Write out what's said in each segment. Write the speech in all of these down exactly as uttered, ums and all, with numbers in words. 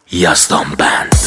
یزدان بند.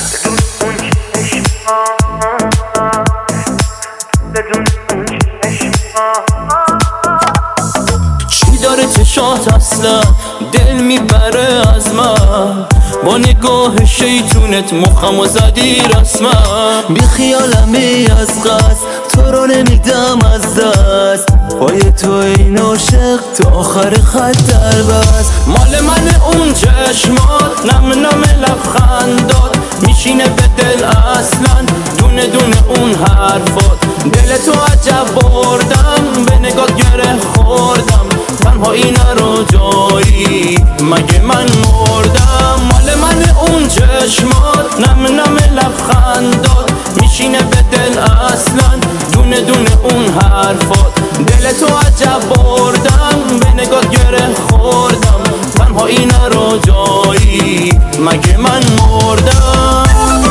چی داره چشات اصلا دل میبره از من، با نگاه شیطونت مخمو زدی رسما. بی خیالمی از قصد تو رو نمیدم از دست، پای تو این عاشق تا آخر خط در بست. مال من اون چشمات نم نم لبخندات میشینه به دل اصلا، دونه دونه اون حرفات دل تو عجب بردم، به نگات گره خوردم تنها اینا رو جایی مگه من مردم. مال من اون چشمات نم نم لبخندات میشینه به دل اصلا، دونه دونه اون حرفات دل تو عجب بردم، به نگات گره خوردم تنها اینا رو جایی مگه من مردم.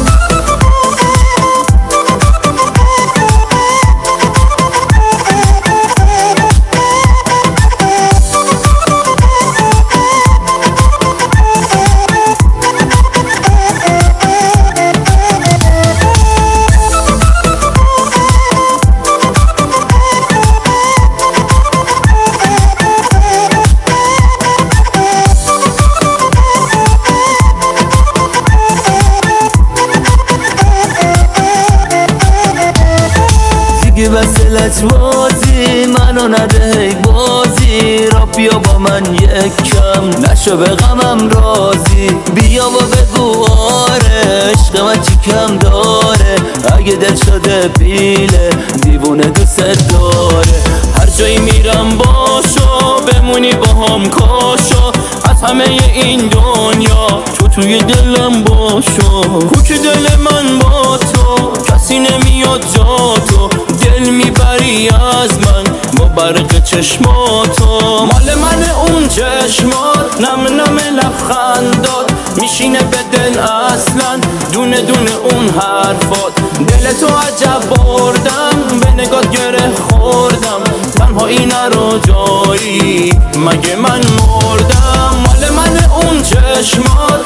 دیگه وصلت بازی منو نده ای بازی، را بیا با من یک کم نشو به غمم رازی، بیا و بگو آره عشق من چی کم داره، اگه دل شده پیله دیوونه دوست داره. هر جایی میرم باشو بمونی با هم کاشو، از همه این دنیا تو توی دلم باشو. کوک دل من با تو کسی نمیاد جا تو، دل میبری از من با برق چشماتو. مال من اون چشمات نم نم لبخندات میشینه به دل اصلا، دونه دونه اون حرفات دل تو عجب بردم، به نگات گره خوردم تنها اینا رو جایی مگه من مردم. مال من اون چشمات